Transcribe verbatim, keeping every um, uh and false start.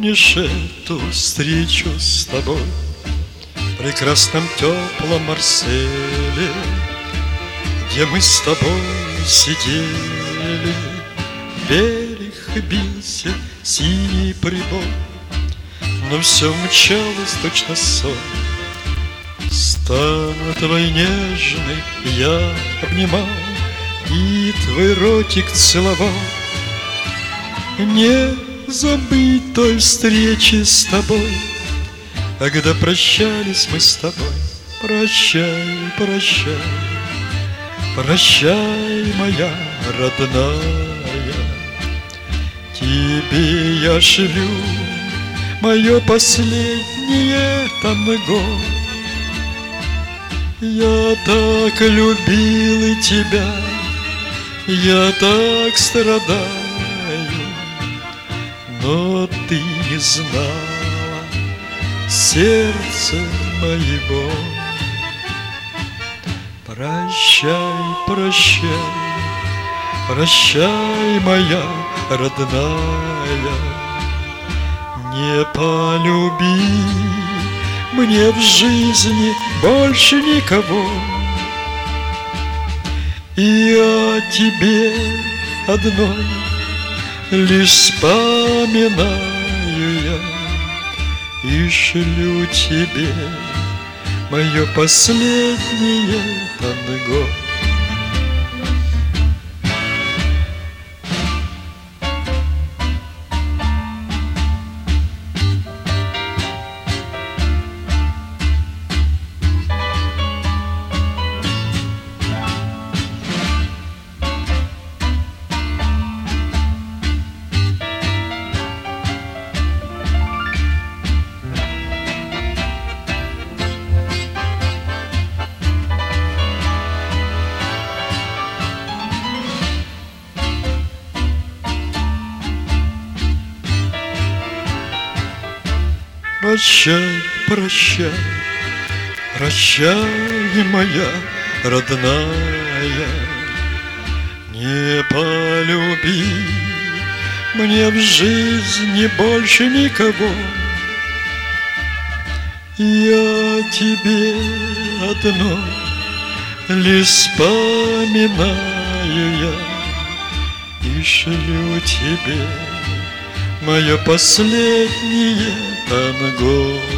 помнишь эту встречу с тобой в прекрасном теплом Марселе, где мы с тобой сидели, берег бился синий прибой, но все мчалось точно сон. Стану твой нежный я обнимал и твой ротик целовал. Не забыть той встречи с тобой, когда прощались мы с тобой. Прощай, прощай, прощай, моя родная. Тебе я шлю мое последнее танго. Я так любил тебя, я так страдаю, но ты не знала сердца моего. Прощай, прощай, прощай, моя родная. Не полюби мне в жизни больше никого, и о тебе одной лишь вспоминаю я и шлю тебе мое последнее танго. Прощай, прощай, прощай, моя родная. Не полюби мне в жизни больше никого, я тебе одной лишь вспоминаю я и шлю тебе мое последнее танго.